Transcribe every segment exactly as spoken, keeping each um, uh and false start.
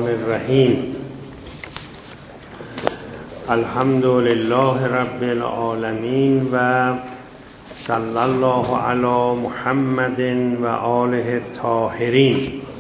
الرحمن الرحیم. الحمد لله رب العالمین و صلی الله علی محمد و آله الطاهرین.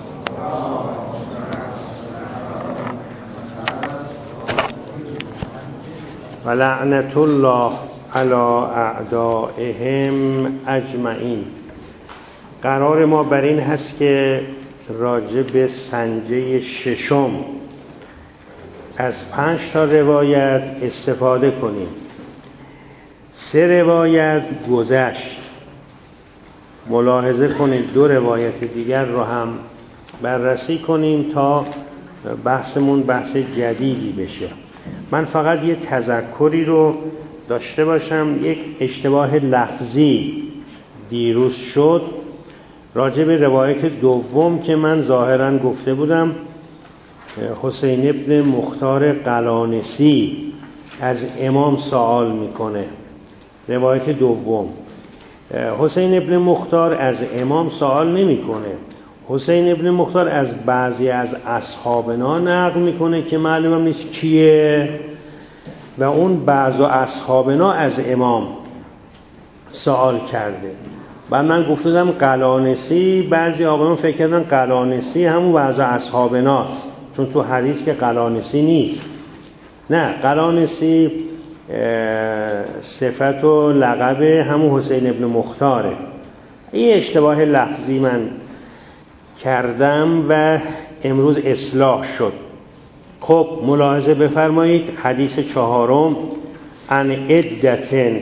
و لعنت الله علی اعدائهم اجمعین. قرار ما بر این هست که راجع به سنجه ششم از پنج تا روایت استفاده کنیم. سه روایت گذشت، ملاحظه کنید دو روایت دیگر رو هم بررسی کنیم تا بحثمون بحث جدیدی بشه. من فقط یه تذکری رو داشته باشم. یک اشتباه لفظی دیروز شد راجع به روایت دوم که من ظاهراً گفته بودم حسین ابن مختار قلانسی از امام سوال میکنه. روایت دوم حسین ابن مختار از امام سوال نمیکنه. حسین ابن مختار از بعضی از اصحابنا نقل میکنه که معلوم نیست کیه و اون بعض اصحابنا از امام سوال کرده. و من گفتم قلانسی، بعضی آقایون فکر کردن قلانسی همون بعض اصحابناست، چون تو حدیث که قلانسی نیست. نه، قلانسی صفت و لقب همون حسین ابن مختاره. این اشتباه لفظی من کردم و امروز اصلاح شد. خب ملاحظه بفرمایید. حدیث چهارم: ان عدة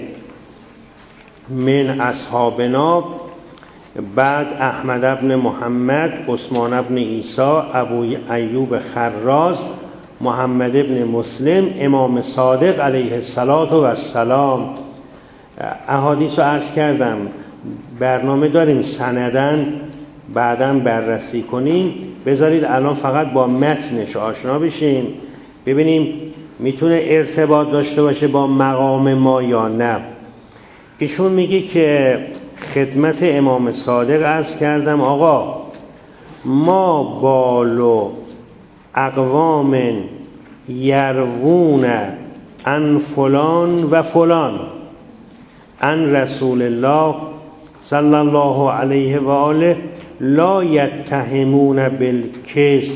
من اصحابنا بعد احمد ابن محمد، عثمان ابن عیسی، ابو ایوب خراز، محمد ابن مسلم، امام صادق علیه السلام. احادیث رو عرض کردم برنامه داریم سندن بعداً بررسی کنیم. بذارید الان فقط با متنش آشنا بشین، ببینیم میتونه ارتباط داشته باشه با مقام ما یا نه. ایشون میگه که خدمت امام صادق عرض کردم آقا ما بالو اقوام یروون عن فلان و فلان عن رسول الله صلی الله علیه و آله لا یتهمون بالکذب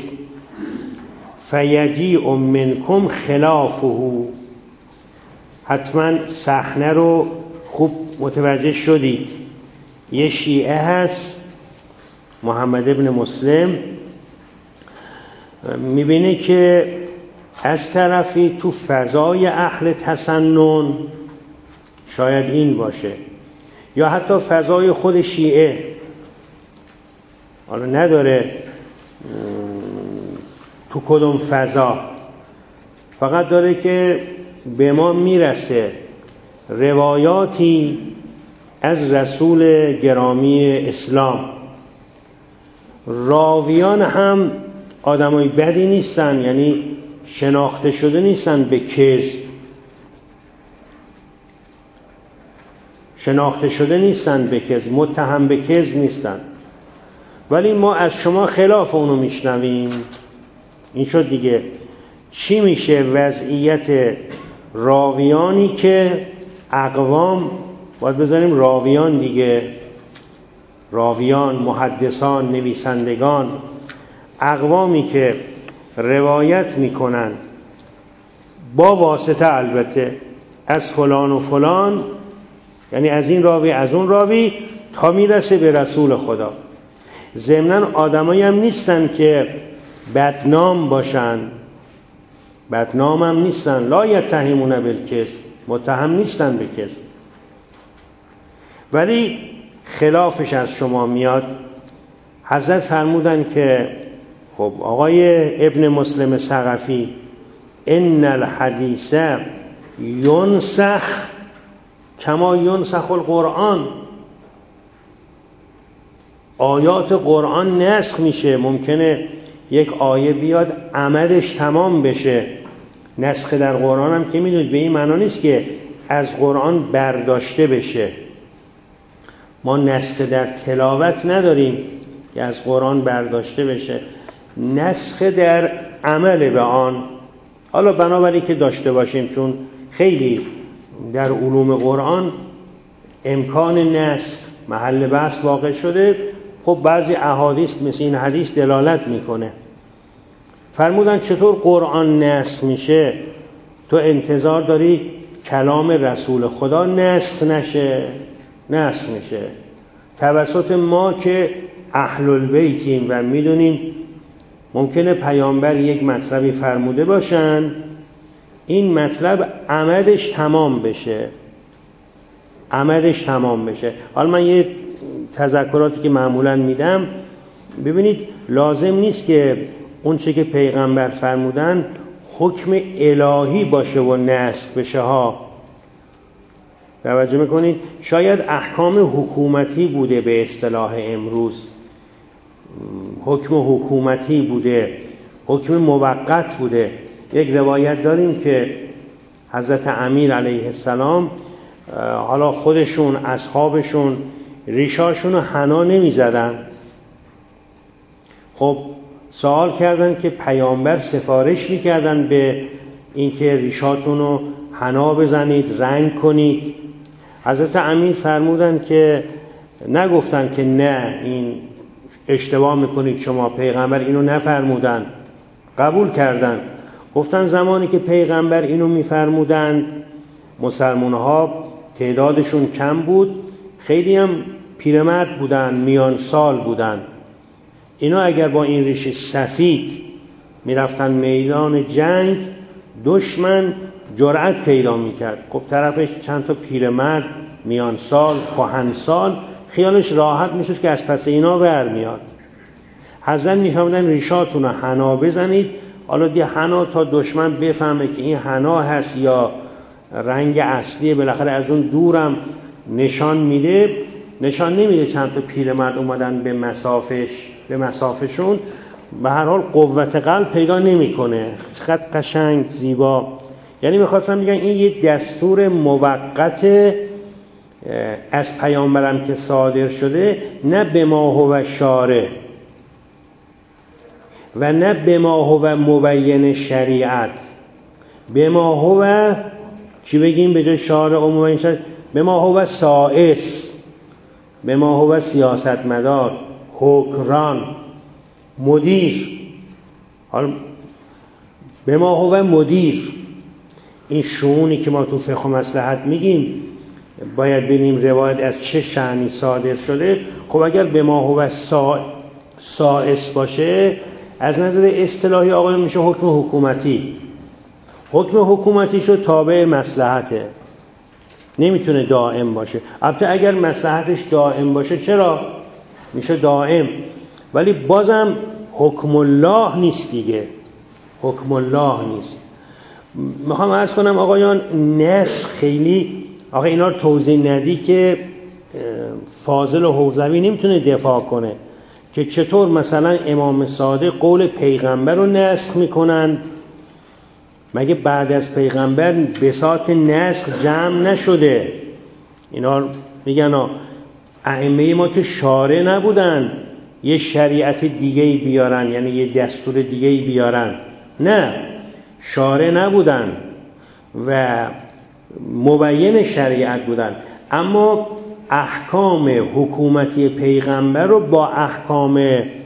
فیجیء منکم خلافه. حتما صحنه رو خوب متوجه شدید. یه شیعه هست محمد ابن مسلم، میبینه که از طرفی تو فضای اهل تسنن، شاید این باشه، یا حتی فضای خود شیعه، حالا نداره تو کدوم فضا، فقط داره که به ما میرسه روایاتی از رسول گرامی اسلام. راویان هم آدمای بدی نیستن، یعنی شناخته شده نیستن به کذب، شناخته شده نیستن به کذب، متهم به کذب نیستن، ولی ما از شما خلاف اونو میشنویم. این شد دیگه. چی میشه وضعیت راویانی که اقوام، باید بذاریم راویان دیگه، راویان، محدثان، نویسندگان، اقوامی که روایت میکنن با واسطه البته از فلان و فلان، یعنی از این راوی از اون راوی تا میرسه به رسول خدا. ضمناً آدمایی هم نیستن که بدنام باشن، بدنام هم نیستن. لا یتهمون بالکذب، متهم نیستن به کذب، ولی خلافش از شما میاد. حضرت فرمودن که خب آقای ابن مسلم ثقفی، ان الحدیث ینسخ کما ینسخ القرآن. آیات قرآن نسخ میشه، ممکنه یک آیه بیاد عملش تمام بشه. نسخ در قرآن هم که میدونید به این معنا نیست که از قرآن برداشته بشه. ما نسخ در تلاوت نداریم که از قرآن برداشته بشه. نسخ در عمل به آن. حالا بنابراین که داشته باشیم، چون خیلی در علوم قرآن امکان نسخ محل بحث واقع شده، خب بعضی احادیث مثل این حدیث دلالت میکنه. فرمودن چطور قرآن نسخ میشه؟ تو انتظار داری کلام رسول خدا نسخ نشه؟ نسخ میشه توسط ما که اهل البیتیم و میدونیم ممکنه پیامبر یک مطلبی فرموده باشن، این مطلب عمدش تمام بشه عمدش تمام بشه. حالا من یه تذکراتی که معمولا میدم، ببینید لازم نیست که اون چه که پیغمبر فرمودن حکم الهی باشه و نسخ بشه ها. توجه میکنید؟ شاید احکام حکومتی بوده، به اصطلاح امروز حکم حکومتی بوده، حکم موقت بوده. یک روایت داریم که حضرت امیر علیه السلام حالا خودشون اصحابشون ریشاشون رو حنا نمی زدن. خب سوال کردن که پیامبر سفارش می کردن به اینکه ریشاتون رو حنا بزنید، رنگ کنید. حضرت امیر فرمودن که نگفتن که نه این اشتباه میکنید شما، پیغمبر اینو نفرمودن. قبول کردن. گفتن زمانی که پیغمبر اینو میفرمودند مسلمان ها تعدادشون کم بود، خیلی هم پیرمرد بودن، میان سال بودن. اینا اگر با این ریش سفید میرفتن میدان جنگ، دشمن جرأت پیدا میکرد. خب طرفش چند تا پیرمرد میان سال، کهنسال، خیالش راحت میشه که از پس اینا برمیاد. حضرت میفرمودن ریشاتون رو حنا بزنید. حالا دی حنا تا دشمن بفهمه که این حنا هست یا رنگ اصلیه، بالاخره از اون دورم نشان میده. نشان نمیده چند تا پیرمرد اومدن به مسافش به مسافشون. به هر حال قوت قلب پیدا نمیکنه. چقدر قشنگ زیبا. یعنی میخواستم بگم این یک دستور موقت از پیامبرم که صادر شده، نه به ما هو شارع و نه به ما هو مبین شریعت. به ما هو چی بگیم به جای شارع و مبین شریعت؟ به ما هو سائس، به ما هو سیاستمدار، حکمران، مدیر. حالا به ما هو مدیر. این شؤونی که ما تو فقه و مصلحت میگیم باید ببینیم روایت از چه شأنی صادر شده. خب اگر به ما هو سائس باشه، از نظر اصطلاحی آقایون میشه حکم حکومتی. حکم حکومتی شو تابع مصلحته، نمیتونه دائم باشه. البته اگر مصلحتش دائم باشه چرا؟ میشه دائم، ولی بازم حکم الله نیست دیگه، حکم الله نیست. میخوام عرض کنم آقایان، نسخ خیلی آقا اینا رو توضیح ندی که فاضل و حوزوی نمیتونه دفاع کنه که چطور مثلا امام صادق قول پیغمبر رو نسخ میکنند. مگه بعد از پیغمبر بساط نسخ جمع نشده؟ اینا میگن ائمه ما که شارع نبودن یه شریعت دیگه‌ای بیارن، یعنی یه دستور دیگه‌ای بیارن. نه، شارع نبودن و مبین شریعت بودن، اما احکام حکومتی پیغمبر رو با احکام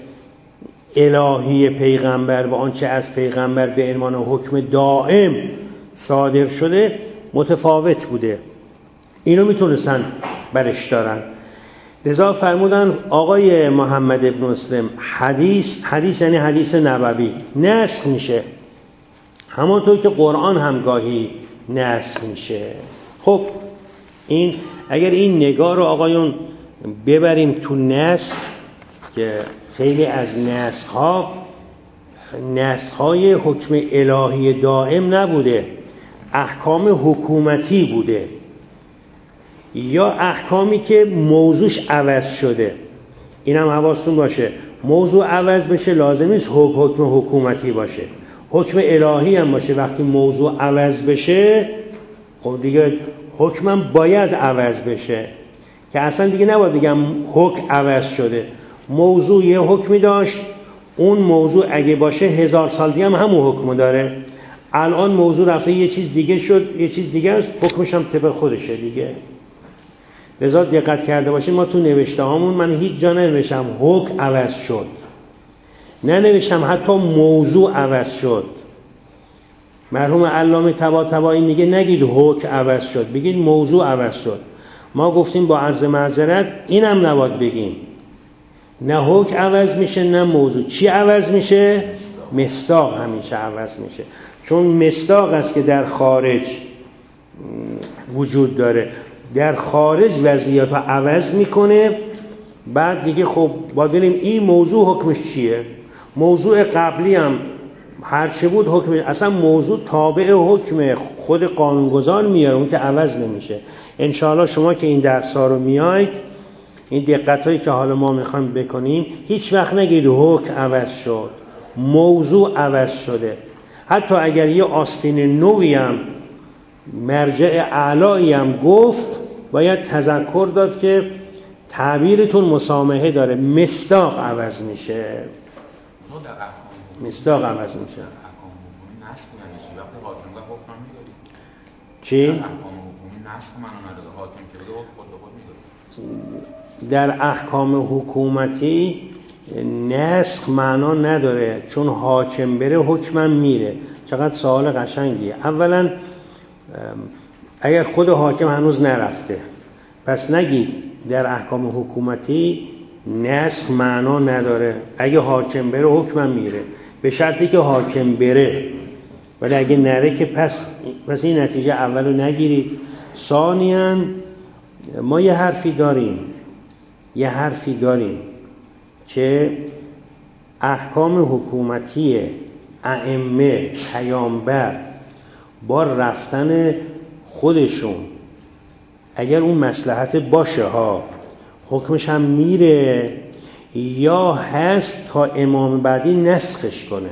الهی پیغمبر و آنچه از پیغمبر به عنوان حکم دائم صادر شده متفاوت بوده. اینو میتونستن برش دارن. لذا فرمودن آقای محمد ابن مسلم حدیث حدیث یعنی حدیث نبوی نسخ میشه، همانطور که قرآن هم گاهی نسخ میشه. خب این اگر این نگاه رو آقایون ببریم تو نسخ، که خیلی از نسخ ها نسخ های حکم الهی دائم نبوده، احکام حکومتی بوده یا احکامی که موضوعش عوض شده. اینم حواستون باشه، موضوع عوض بشه لازم نیست حکم حکومتی باشه، حکم الهی هم باشه. وقتی موضوع عوض بشه خب دیگه حکمم باید عوض بشه، که اصلا دیگه نباید بگم حکم عوض شده. موضوع یه حکمی داشت، اون موضوع اگه باشه هزار سال دیگه هم همون حکم داره. الان موضوع رفته یه چیز دیگه شد، یه چیز دیگه است، حکمش هم طبق خودشه دیگه. لذا دقت کرده باشید ما تو نوشته هامون من هیچ جا ننوشتم حکم عوض شد، ننوشتم حتی موضوع عوض شد. مرحوم علامه طباطبایی میگه نگید حکم عوض شد، بگید موضوع عوض شد. ما گفتیم با عرض معذرت اینم نباید بگیم، نه حکم عوض میشه نه موضوع. چی عوض میشه؟ مصداق همیشه عوض میشه، چون مصداق است که در خارج وجود داره، در خارج وضعیت رو عوض میکنه. بعد دیگه خب باید ببینیم این موضوع حکمش چیه. موضوع قبلی هم هرچه بود حکم، اصلا موضوع تابع حکم خود قانونگذار میاره، اون که عوض نمیشه. انشاءالله شما که این درس‌ها رو میایید، این دقتایی که حالا ما میخوایم بکنیم، هیچ وقت نگید حکم عوض شد، موضوع عوض شده. حتی اگر یه آستین نوعی هم مرجع اعلایی هم گفت، باید تذکر داد که تعبیرتون مسامحه داره، مصداق عوض میشه، مصداق عوض میشه. چی؟ در احکام حکومتی نسخ معنا نداره، چون حاکم بره حکمم میره. چقدر سوال قشنگیه. اولا اگر خود حاکم هنوز نرفته، پس نگید در احکام حکومتی نسخ معنا نداره، اگه حاکم بره حکمم میره، به شرطی که حاکم بره. ولی اگه نره که پس پس این نتیجه اولو نگیرید. ثانیاً ما یه حرفی داریم یه حرفی داریم که احکام حکومتی ائمه پیامبر با رفتن خودشون اگر اون مصلحت باشه ها حکمش هم میره، یا هست تا امام بعدی نسخش کنه.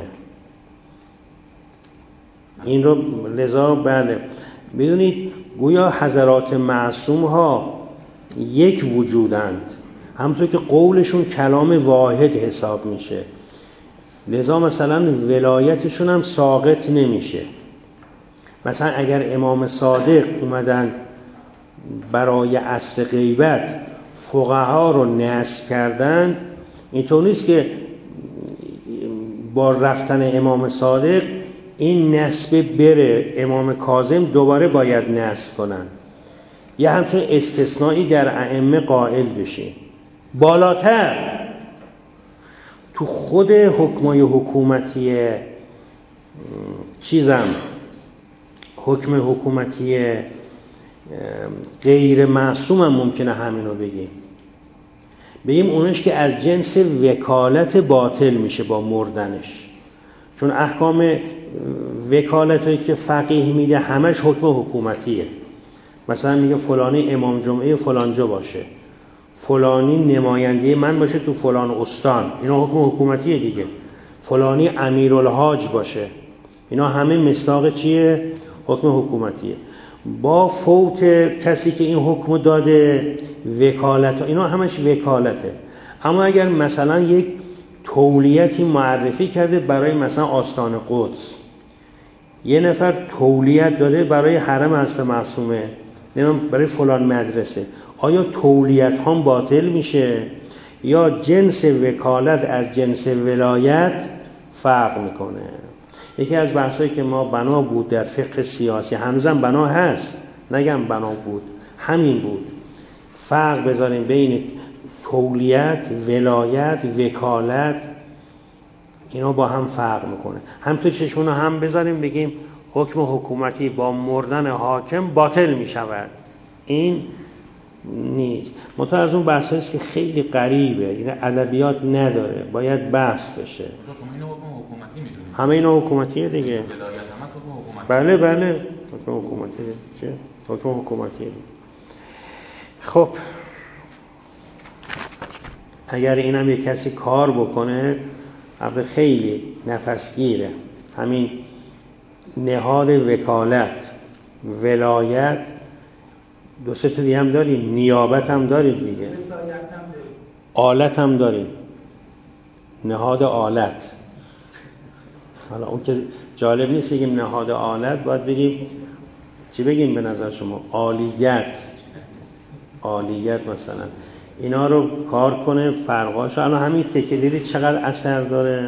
این رو لذا بله بدونید گویا حضرات معصوم ها یک وجودند، همونطور که قولشون کلام واحد حساب میشه. لذا مثلا ولایتشون هم ساقط نمیشه. مثلا اگر امام صادق اومدن برای عصر غیبت فقها رو نسخ کردن، اینطور نیست که با رفتن امام صادق این نسبه بره، امام کاظم دوباره باید نسخ کنن. یه همچون استثنایی در ائمه قائل بشین. بالاتر تو خود حکمای حکومتی چیزم حکم حکومتی غیر معصوم هم ممکنه همینو بگیم بگیم اونش که از جنس وکالت باطل میشه با مردنش، چون احکام وکالتی که فقیه میده همش حکم حکومتیه. مثلا میگه فلانی امام جمعه فلانجا باشه، فلانی نماینده من باشه تو فلان استان، اینا حکم حکومتیه دیگه. فلانی امیرالحاج باشه، اینا همه مصداق چیه؟ حکم حکومتیه. با فوت کسی که این حکم داده وکالت، اینا همش وکالته. اما اگر مثلا یک تولیتی معرفی کرده برای مثلا آستان قدس، یه نفر تولیت داده برای حرم حضرت معصومه، نمیدونم برای فلان مدرسه، آیا تولیت هم باطل میشه یا جنس وکالت از جنس ولایت فرق میکنه؟ یکی از بحثایی که ما بنا بود در فقه سیاسی، هنوزم بنا هست، نگم بنا بود، همین بود، فرق بذاریم بین تولیت، ولایت، وکالت، اینا با هم فرق میکنه. هم تو چشمون هم بذاریم بگیم حکم حکومتی با مردن حاکم باطل میشود، این نیست. منتها از اون بحث هست که خیلی غریبه، این ادبیات نداره، باید بحث بشه. همه اینا حکومتیه دیگه. بله بله حکم حکومتیه. چه؟ حکم حکومتیه. خب اگر اینم یک کسی کار بکنه البته خیلی نفسگیره. همین نهاد وکالت، ولایت، دو سه تا دیگه هم داریم، نیابت هم داریم دیگه، آلت هم داریم. نهاد آلت. حالا اون که جالب نیست بگیم نهاد آلت، باید بگیم چی بگیم به نظر شما؟ عالیت. عالیت مثلا اینا رو کار کنه، فرقاش. الان همین تکلیری چقدر اثر داره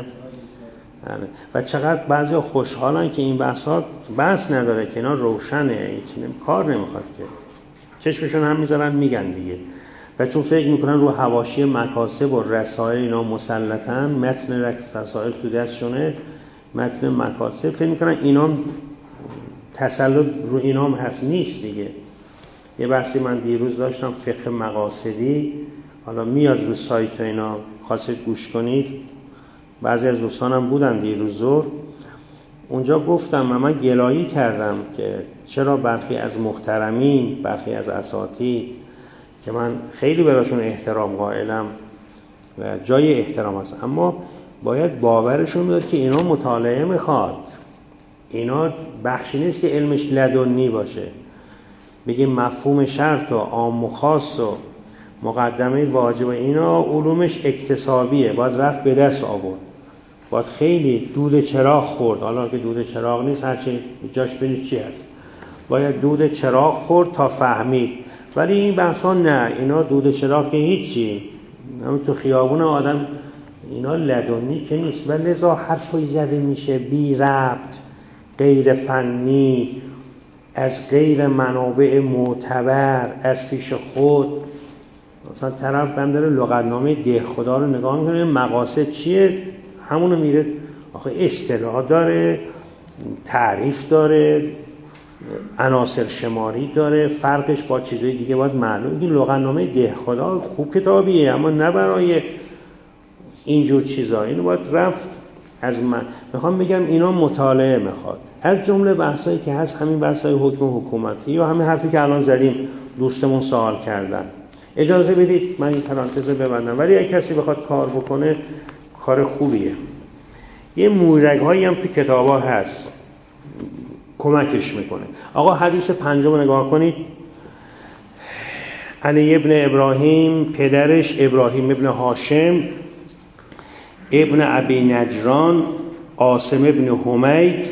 و چقدر بعضی خوشحالن که این بحث ها بحث نداره، که اینا روشنه، هیچ کار نمیخواد که چشمشون هم میذارن میگن دیگه. و چون فکر میکنن رو حواشی مکاسب و رسائل اینا مسلطن، متن رسائل تو دستشونه، متن مکاسب، فکر میکنن اینا تسلط رو اینا هم هست. نیست دیگه. یه بحثی من دیروز داشتم، فقه مقاصدی، حالا میاد رو سایت اینا، خواستید گوش کنید، بعضی از دوستانم بودن دیروز ظهر، اونجا گفتم و من گلایه کردم که چرا برخی از محترمین، برخی از اساتید که من خیلی براشون احترام قائلم و جای احترام هست، اما باید باورشون بیاد که اینا مطالعه میخواد. اینا بخشی نیست که علمش لدنی باشه، بگیم مفهوم شرط و عام و خاص و مقدمه واجب، اینا علومش اکتسابیه، باید رفت به دست آورد، باید خیلی دود چراغ خورد. حالا که دود چراغ نیست، هرچی جاش برید چی هست، باید دود چراغ خورد تا فهمید. ولی این بحثا نه، اینا دود چراغ که هیچی، همون تو خیابون آدم، اینا لدنی که نیست. و لذا حرفی زده میشه بی ربط، غیر فنی، از غیر منابع معتبر، از پیش خود. مثلا طرف هم داره لغتنامه دهخدا رو نگاه میکنه، مقاصد چیه، همونو میره. آخه اصطلاح داره، تعریف داره، عناصر شماری داره، فرقش با چیزای دیگه باید معلوم. این لغتنامه دهخدا خوب کتابیه، اما نه برای اینجور چیزا. اینو باید رفت از من. میخوام بگم اینا مطالعه میخواد. از جمله بحثایی که هست همین بحثای حکم حکومتی یا همین حرفی که الان زدیم، دوستمون سوال کردن. اجازه بدید من این پرانتز ببندم، ولی اگه کسی بخواد کار بکنه کار خوبیه. یه مورگ‌هایی هم تو کتابا هست کمکش میکنه. آقا حدیث پنجم نگاه کنید. علی ابن ابراهیم، پدرش ابراهیم ابن هاشم ابن ابی نجران، عاصم ابن حمید،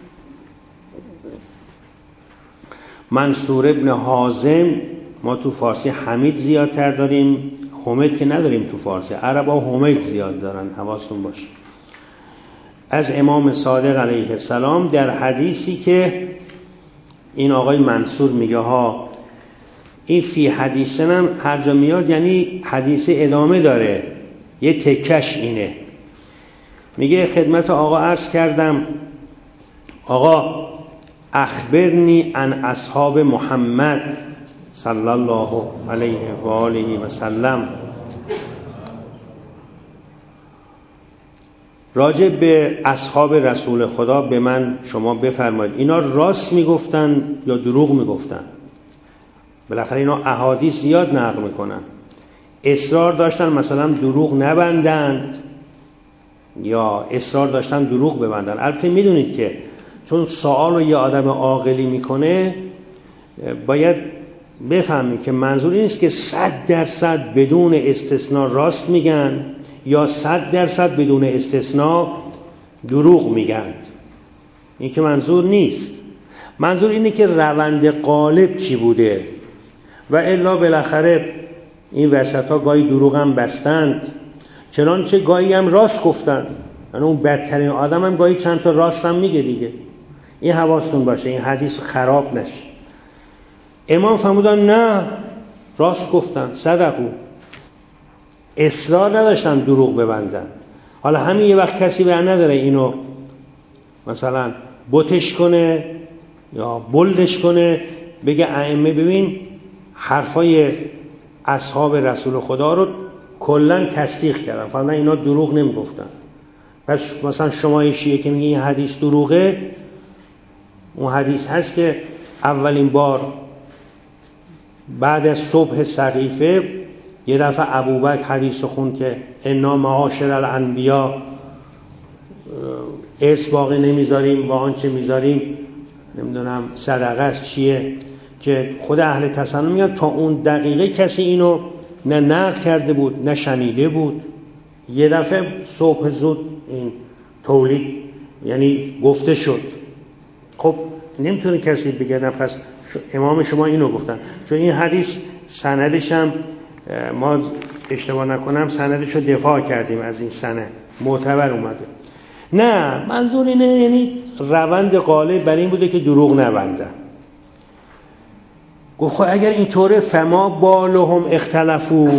منصور ابن حازم. ما تو فارسی حمید زیادتر داریم، حمید که نداریم تو فارسی. عربا حمید زیاد دارن، حواستون باشه. از امام صادق علیه السلام در حدیثی که این آقای منصور میگه ها، این فی حدیثن هم هر جا میاد یعنی حدیث ادامه داره، یه تکش اینه. میگه خدمت آقا عرض کردم، آقا اخبرنی عن اصحاب محمد صلی الله علیه و آله و سلم. راجع به اصحاب رسول خدا به من شما بفرمایید، اینا راست میگفتن یا دروغ میگفتن؟ بالاخره اینا احادیث زیاد نقل میکنن. اصرار داشتن مثلا دروغ نبندند یا اصرار داشتن دروغ ببندن؟ البته میدونید که چون سوال رو یه آدم عاقلی میکنه، باید بفهمید که منظور این نیست که صد درصد بدون استثناء راست میگن یا صد درصد بدون استثناء دروغ میگن. این که منظور نیست. منظور اینه که روند غالب چی بوده، و الا بالاخره این وسط ها گاهی دروغ هم بستند، چنانچه گاهی هم راست گفتن. یعنی اون بدترین آدم هم گاهی چند تا راست هم میگه دیگه. این حواستون باشه، این حدیث خراب نشه. امام فرمودن نه، راست گفتن، صدقو، اصرار نداشتن دروغ ببندن. حالا همین یه وقت کسی بر نداره اینو مثلا بوتش کنه یا بلدش کنه، بگه ائمه ببین حرفای اصحاب رسول خدا رو کلا تصدیق کردن، فعلا اینا دروغ نمیگفتن. پس مثلا شما شیعه که میگه این حدیث دروغه، اون حدیث هست که اولین بار بعد از صبح سقیفه یه دفعه ابوبکر حدیث خوند که انا معاشر الانبیا ارث باقی نمیذاریم، با آنچه میذاریم نمیدونم صدقه است چیه، که خود اهل تسنن میگن تا اون دقیقه کسی اینو نه نقل کرده بود نه شنیده بود. یه دفعه صبح زود این تولید یعنی گفته شد. خب نمیتونه کسی بگه نه پس امام شما اینو گفتن، چون این حدیث سندش هم ما اشتباه نکنم سندش رو دفاع کردیم از این سند معتبر اومده. نه منظور اینه یعنی روند غالب بر این بوده که دروغ نبندن. گفت خب اگر اینطوره فما بالهم اختلفو،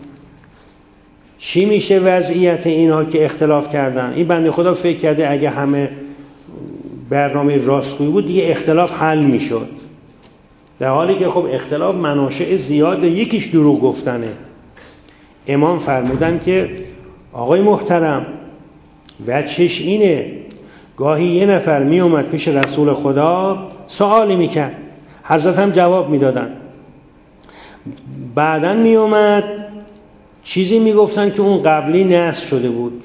چی میشه وضعیت اینها که اختلاف کردن؟ این بنده خدا فکر کرده اگه همه برنامه راستگویی بود دیگه اختلاف حل میشد، در حالی که خب اختلاف مناشع زیاده، یکیش دروغ گفتنه. امام فرمودن که آقای محترم وجهش اینه، گاهی یه نفر می اومد پیش رسول خدا سوالی میکرد، حضرت هم جواب میدادن، بعدن می اومد چیزی میگفتن که اون قبلی نسخ شده بود،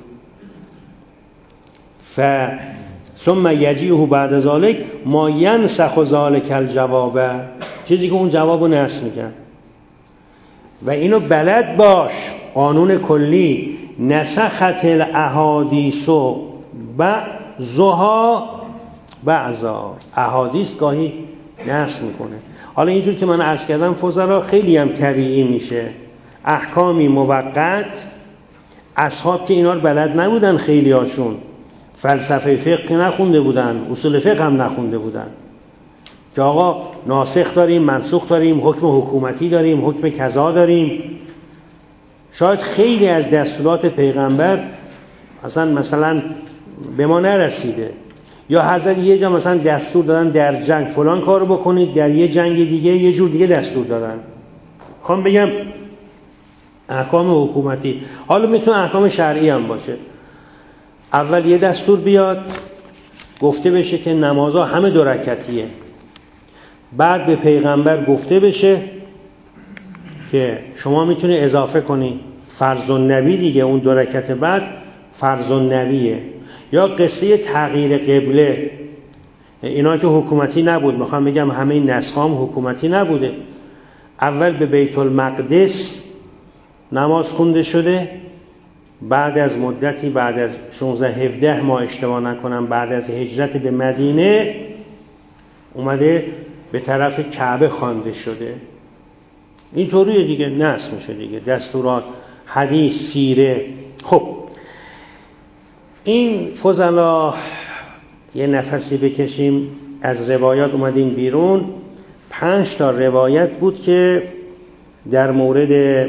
ف ثم یجیه بعد ذلک ما ینسخ ذلک الجواب، چیزی که اون جوابو نسخ میکرد. و اینو بلد باش، قانون کلی نسخت الاحادیث بعضها بعضا، احادیث گاهی نسخ میکنه. حالا اینجور که من عرض کردم فضلا خیلی هم طبیعی میشه، احکامی موقت اصحاب که اینا رو بلد نبودن، خیلی هاشون فلسفه فقه نخونده بودن، اصول فقه هم نخونده بودن، که آقا ناسخ داریم منسوخ داریم، حکم حکومتی داریم، حکم کذا داریم. شاید خیلی از دستورات پیغمبر اصلا مثلا به ما نرسیده، یا حضرت یه جا مثلا دستور دادن در جنگ فلان کارو بکنید، در یه جنگ دیگه یه جور دیگه دستور دادن. خواهم بگم احکام حکومتی، حالا میتونه احکام شرعی هم باشه. اول یه دستور بیاد گفته بشه که نمازها همه دو رکعتیه، بعد به پیغمبر گفته بشه که شما میتونی اضافه کنی فرض النبی دیگه، اون دو رکعت بعد فرض النبیه. یا قصه تغییر قبله، اینا که حکومتی نبود، میخوام بگم همه این نسخام حکومتی نبوده. اول به بیت المقدس نماز خونده شده، بعد از مدتی بعد از شانزده هفده ماه اشتباه نکنم بعد از هجرت به مدینه اومده به طرف کعبه خوانده شده. اینطوریه دیگه، نسخ میشه دیگه، دستورات حدیث سیره. خب این فضلا یه نفسی بکشیم، از روایات اومدیم بیرون. پنج تا روایت بود که در مورد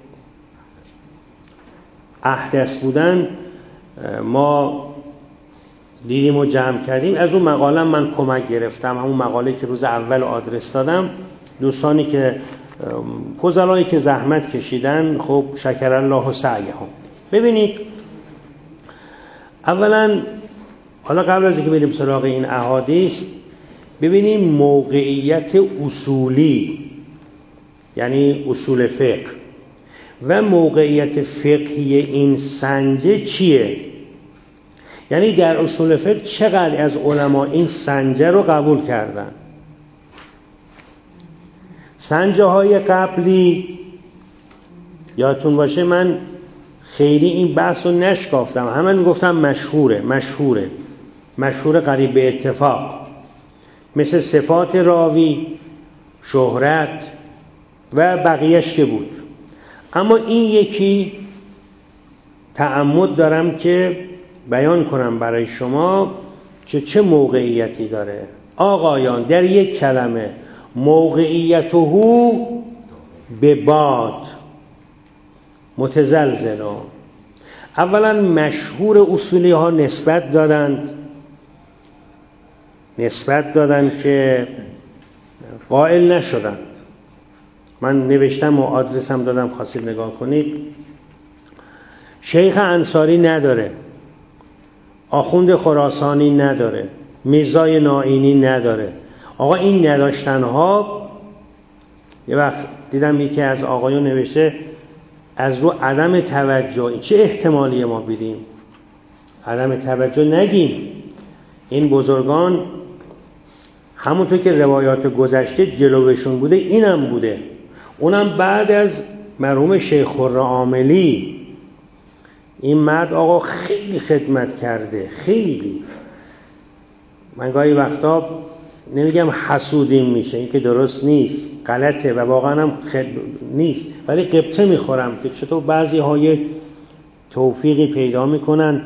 احدث بودن ما دیدیم و جمع کردیم. از اون مقاله من کمک گرفتم، همون مقاله که روز اول آدرس دادم. دوستانی که فضلایی که زحمت کشیدن، خب شکر الله سعیهم. ببینید اولا، حالا قبل از اینکه بریم سراغ این احادیث، ببینیم موقعیت اصولی یعنی اصول فقه و موقعیت فقهی این سنجه چیه. یعنی در اصول فقه چقدر از علما این سنجه رو قبول کردن. سنجه های قبلی یادتون باشه من خیلی این بحث رو نشکافتم، همه میگفتم مشهوره مشهوره مشهور قریب به اتفاق، مثل صفات راوی، شهرت و بقیهش که بود. اما این یکی تعمد دارم که بیان کنم برای شما که چه موقعیتی داره. آقایان در یک کلمه، موقعیته به باد متزلزلون. اولا مشهور اصولی ها نسبت دادند نسبت دادند که قائل نشدند. من نوشتم و آدرس هم دادم، خواستید نگاه کنید. شیخ انصاری نداره، آخوند خراسانی نداره، میرزای نائینی نداره. آقا این نداشتنها، یه وقت دیدم یکی از آقایون نوشته از رو عدم توجه، چه احتمالی ما بیدیم عدم توجه نگیم. این بزرگان همونطور که روایات گذشته جلوشون بوده اینم بوده، اونم بعد از مرحوم شیخ خرعاملی. این مرد آقا خیلی خدمت کرده، خیلی. من گاهی وقتا نمیگم حسودیم میشه، این که درست نیست، غلطه و واقعا هم خد... نیست، ولی قبطه میخورم که چطور بعضی های توفیقی پیدا میکنن.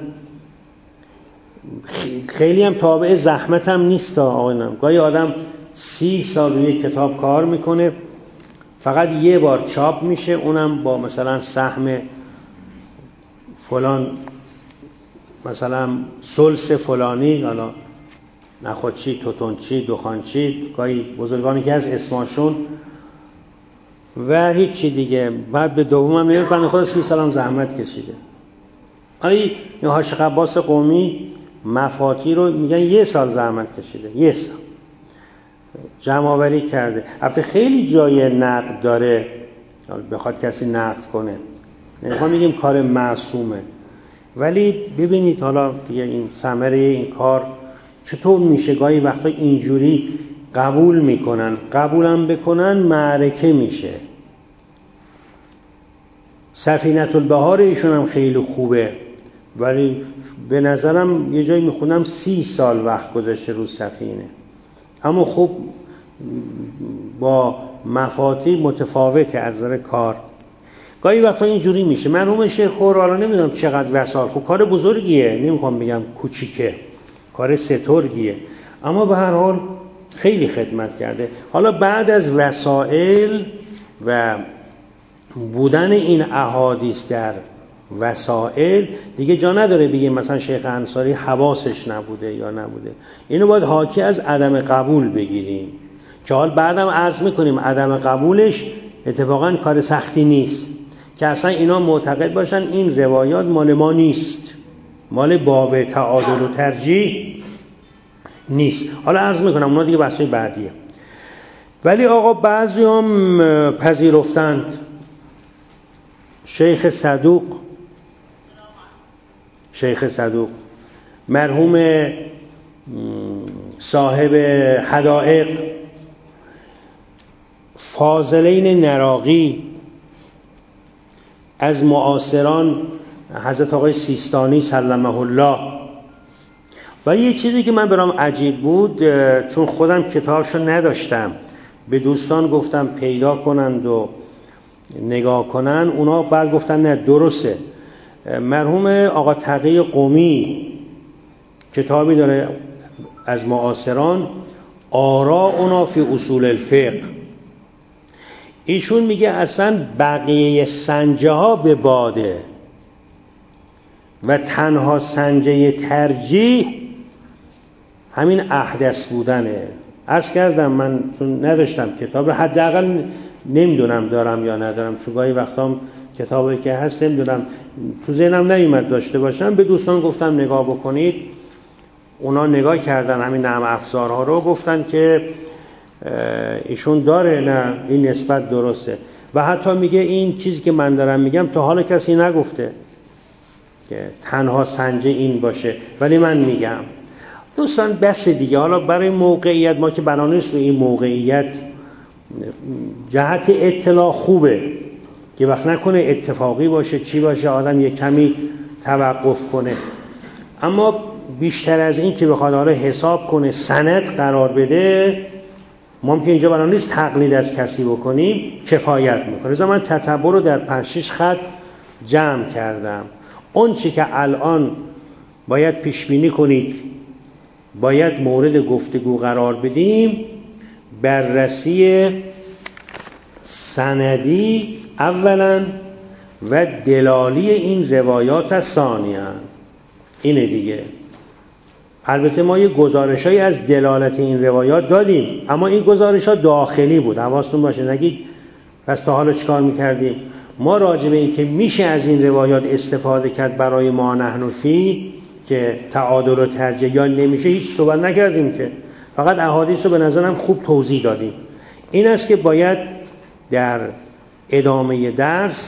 خیلی هم تابع زحمت هم نیست آقایانم. گاهی آدم سی سال روی کتاب کار میکنه، فقط یه بار چاپ میشه، اونم با مثلا سهم فلان، مثلا سلس فلانی، حالا نخودچی، توتونچی، دخانچی، گاهی بزرگانی که از اسماشون و هیچی دیگه. بعد به دوم هم میگه بنده خدا سی سال هم زحمت کشیده. حالا این حاج عباس قمی مفاتی رو میگن یه سال زحمت کشیده، یه سال جمع آوری کرده. البته خیلی جای نقد داره، بخواد کسی نقد کنه، نمیخوام میگیم کار معصومه، ولی ببینید حالا دیگه این ثمره این کار چطور میشه. گاهی وقتا اینجوری قبول میکنن، قبولم بکنن معرکه میشه. سفینة البحار ایشون هم خیلی خوبه، ولی به نظرم یه جایی میخونم سی سال وقت گذاشته رو سفینه، اما خب با مفاتی متفاوته از نظر کار. گاهی وقتا اینجوری میشه. مرحوم شیخ خورالو نمیدونم چقدر وسال، خب کار بزرگیه، نمیخوام بگم کوچیکه، کار سترگیه، اما به هر حال خیلی خدمت کرده. حالا بعد از وسائل و بودن این احادیث در وسائل دیگه جا نداره بگیم مثلا شیخ انصاری حواسش نبوده یا نبوده. اینو باید حاکی از عدم قبول بگیریم، که حال بعدم عرض میکنیم عدم قبولش اتفاقا کار سختی نیست، که اصلا اینا معتقد باشن این روایات مال ما نیست، مال باب تعادل و ترجیح نیست. حالا عرض میکنم اونا دیگه بحثای بعدیه. ولی آقا بعضی هم پذیرفتند. شیخ صدوق شیخ صدوق مرحوم صاحب حدائق، فاضلین نراقی، از معاصران حضرت آقای سیستانی سلمه الله. و یه چیزی که من برام عجیب بود، چون خودم کتابشو نداشتم، به دوستان گفتم پیدا کنند و نگاه کنن، اونا بعد گفتن نه درسته. مرحوم آقا تقی قمی کتابی داره از معاصران، آراؤنا فی اصول الفقه. ایشون میگه اصلا بقیه سنجه ها به باده و تنها سنجه ترجیح همین احدث بودنه. عرض کردم من چون نداشتم کتاب، حداقل نمیدونم دارم یا ندارم، چون گاهی وقتام کتابی که هست نمیدونم تو ذهنم نیومد داشته باشم. به دوستان گفتم نگاه بکنید، اونا نگاه کردن همین نرم افزارها رو، گفتن که ایشون داره، نه این نسبت درسته. و حتی میگه این چیزی که من دارم میگم تا حالا کسی نگفته که تنها سنجه این باشه، ولی من میگم. دوستان بس دیگه، حالا برای موقعیت ما که بنا نیست رو این موقعیت جهت اطلاع خوبه که وقت نکنه اتفاقی باشه چی باشه آدم یک کمی توقف کنه، اما بیشتر از این که بخواد حالا حساب کنه سند قرار بده، ممکن اینجا بنا نیست تقلید از کسی بکنیم، کفایت میکنه. لذا من تتبع رو در پنج شش خط جمع کردم. اون چی که الان باید پیش بینی کنید، باید مورد گفتگو قرار بدیم، بررسی سندی اولا و دلالی این روایات ثانیاً. اینه دیگه. البته ما یه گزارشایی از دلالت این روایات دادیم، اما این گزارش‌ها داخلی بود، حواستون باشه نگید پس تا حالا چیکار می‌کردیم. ما راجع به این که میشه از این روایات استفاده کرد برای ما نحن فی که تعادل و ترجیح یا نمیشه هیچ صحبت نکردیم، که فقط احادیث رو به نظرم خوب توضیح دادیم. این است که باید در ادامه درس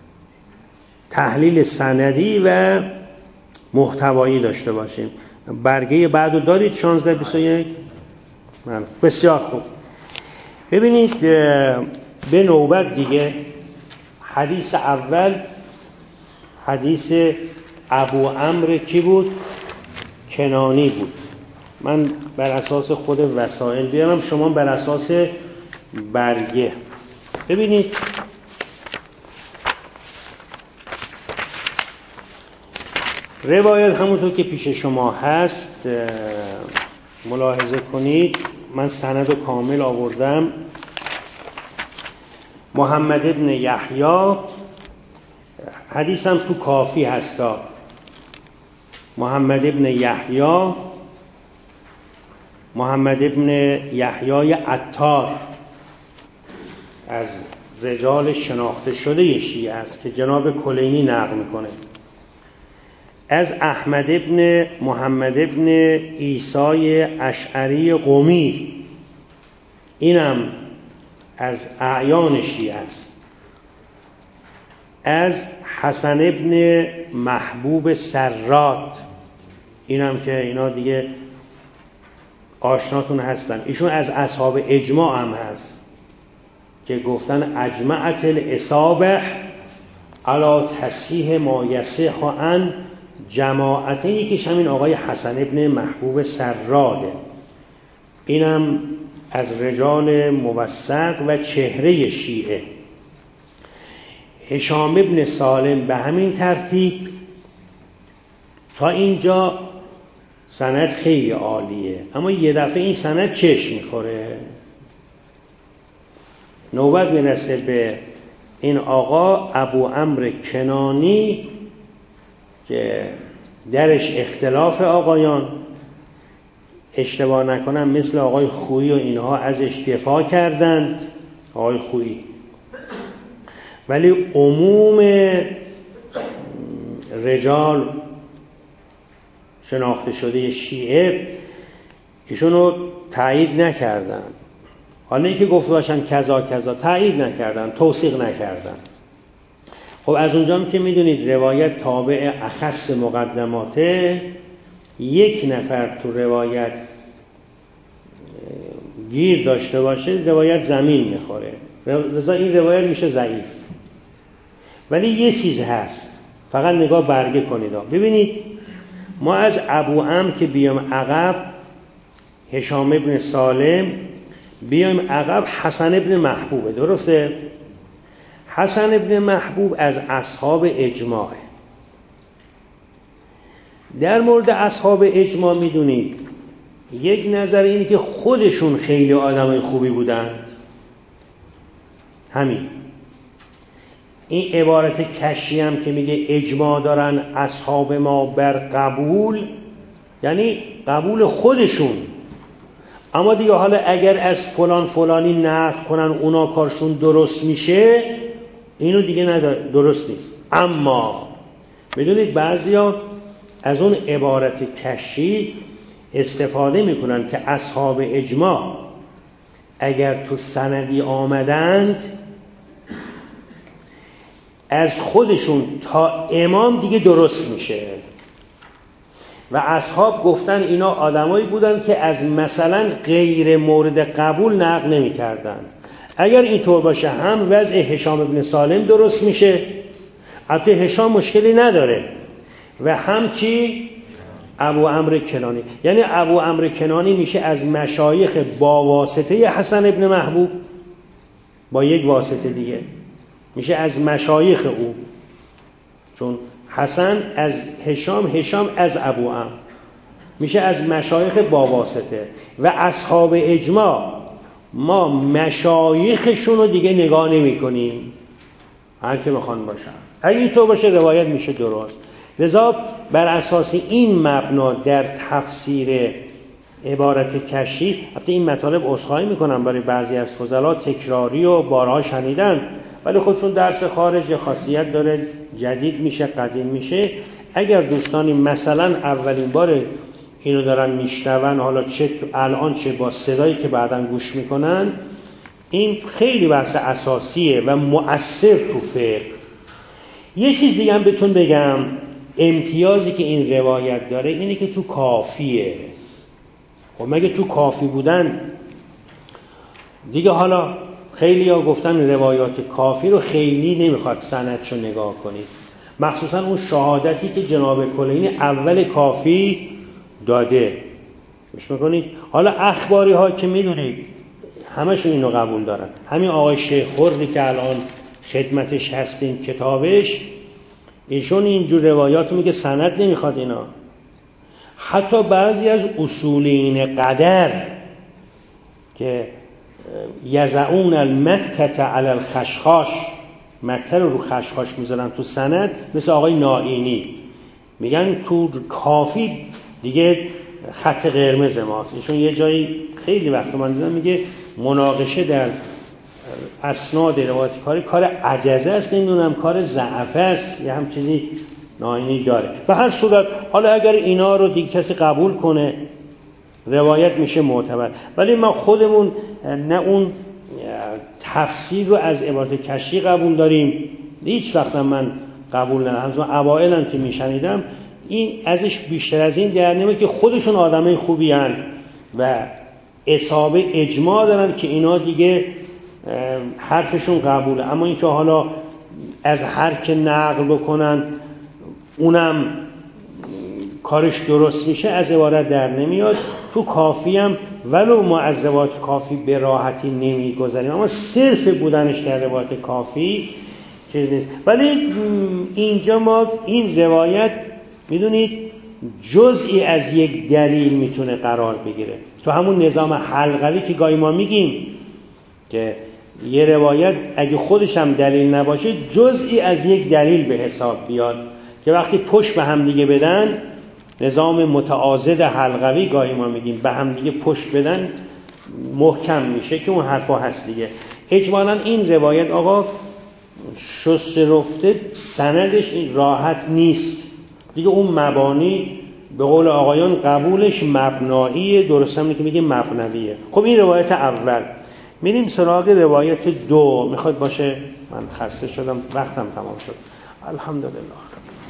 تحلیل سندی و محتوایی داشته باشیم. برگه بعدو دارید شانزده بیست و یک؟ بسیار خوب. ببینید به نوبت دیگه، حدیث اول حدیث ابو عمرو کی بود؟ کنانی بود. من بر اساس خود وسائل بیارم، شما بر اساس برگه. ببینید روایت همونطور که پیش شما هست ملاحظه کنید. من سند رو کامل آوردم. محمد ابن یحیی، حدیثم تو کافی هستا. محمد ابن یحیی، محمد ابن یحیی عطار از رجال شناخته شده شیعه است که جناب کلینی نقل میکنه. از احمد ابن محمد ابن عیسی اشعری قمی، اینم از اعیان شیعه است. از حسن ابن محبوب سرات، اینم که اینا دیگه آشناتون هستن، ایشون از اصحاب اجماع هم هست که گفتن اجمعت الاصابع علی تصحیح ما یصح عن جماعت. یکیش همین آقای حسن ابن محبوب سراده، اینم از رجال موثق و چهره شیعه. هشام ابن سالم به همین ترتیب. تا اینجا سند خیلی عالیه، اما یه دفعه این سند چشم میخوره. نوبت میرسه به این آقا ابو عمرو کنانی که درش اختلاف آقایان، اشتباه نکنم مثل آقای خویی و اینها ازش دفاع کردند، آقای خویی، ولی عموم رجال شناخته شده شیعه ایشونو تایید نکردن. حالا اینکه گفته باشن کذا کذا، تایید نکردن، توثیق نکردن. خب از اونجا که میدونید روایت تابع اخص مقدماته، یک نفر تو روایت گیر داشته باشه روایت زمین میخوره، لذا این روایت میشه ضعیف. ولی یه چیز هست، فقط نگاه برگه کنید. ببینید ما از ابو عمرو که بیام عقب، هشام ابن سالم، بیام عقب حسن ابن محبوبه، درسته؟ حسن ابن محبوب از اصحاب اجماعه. در مورد اصحاب اجماع میدونید یک نظر اینه که خودشون خیلی آدمای خوبی بودند. همین این عبارت کشی هم که میگه اجماع دارن اصحاب ما بر قبول، یعنی قبول خودشون. اما دیگه حالا اگر از فلان فلانی نقل کنن اونا کارشون درست میشه، اینو دیگه نداره، درست نیست. اما میدونید بعضیا از اون عبارت کشی استفاده میکنن که اصحاب اجماع اگر تو سندی آمدند از خودشون تا امام دیگه درست میشه. و اصحاب گفتن اینا آدمایی بودن که از مثلا غیر مورد قبول نقل نمی کردن. اگر اینطور باشه هم وضع هشام ابن سالم درست میشه، البته هشام مشکلی نداره، و هم چی؟ ابو عمرو کنانی. یعنی ابو عمرو کنانی میشه از مشایخ با واسطه حسن ابن محبوب، با یک واسطه دیگه میشه از مشایخ او، چون حسن از هشام، هشام از ابو عمرو، میشه از مشایخ با واسطه. و اصحاب اجماع ما مشایخشون رو دیگه نگاه نمی کنیم، هر که بخوان باشن. اگه اینطور باشه روایت میشه درست. لذا بر اساس این مبنا در تفسیر عبارت کشی، البته این مطالب عذرخواهی میکنم برای بعضی از فضلا، تکراری و بارها شنیدن، ولی خودشون درس خارج خاصیت داره، جدید میشه، قدیم میشه. اگر دوستانی مثلا اولین بار اینو دارن میشنون، حالا چه الان چه با صدایی که بعداً گوش میکنن، این خیلی بحث اساسیه و مؤثر تو فقه. یه چیز دیگه هم بهتون بگم، امتیازی که این روایت داره اینه که تو کافیه. خب مگه تو کافی بودن دیگه، حالا خیلی ها گفتن روایات کافی رو خیلی نمیخواد سندشو نگاه کنید. مخصوصا اون شهادتی که جناب کلینی اول کافی داده. مش میکنید؟ حالا اخباری ها که میدونید همشون اینو قبول دارن. همین آقای شیخ خردی که الان خدمتش هستیم کتابش، ایشون اینجور روایات میگه سند نمیخواد اینا. حتی بعضی از اصولین قدر که یزعون المتت علی الخشخاش، متر رو خشخاش میذارن تو سند، مثل آقای نائینی میگن تو کافی دیگه خط قرمز ماست. ایشون یه جایی خیلی وقت من دیدم میگه مناقشه در اسناد روایت کاری کار عجزه است، نمیدونم کار ضعف است، یه هم چیزی نائینی داره. به هر صورت حالا اگر اینا رو دیگه کسی قبول کنه روایت میشه معتبر. ولی ما خودمون نه اون تفسیر رو از عبارت کشی قبول داریم، هیچ وقت من قبول ندارم. از اوائلم که میشنیدم این ازش بیشتر از این در نمیاد که خودشون آدمای خوبی هن و اصابه اجماع دارن که اینا دیگه حرفشون قبوله. اما این که حالا از هر که نقل بکنن اونم کارش درست میشه از عبارت در نمیاد. تو کافی هم ولو ما از روایت کافی به راحتی نمیگذاریم، اما صرف بودنش در روایت کافی چیز نیست. ولی اینجا ما این روایت میدونید جزئی از یک دلیل میتونه قرار بگیره. تو همون نظام حلقوی که گاهی ما میگیم که یه روایت اگه خودش هم دلیل نباشه جزئی از یک دلیل به حساب بیاد، که وقتی پشت به هم دیگه بدن، نظام متعاضد حلقوی گاهی ما میگیم به هم دیگه پشت بدن محکم میشه، که اون حرفا هست دیگه. اجمالاً این روایت آقا شست رفته، سندش راحت نیست دیگه. اون مبانی به قول آقایان قبولش مبناییه، درست هم که میگه مبنویه. خب این روایت اول. میریم سراغ روایت دو. میخواد باشه؟ من خسته شدم، وقتم تمام شد. الحمدلله.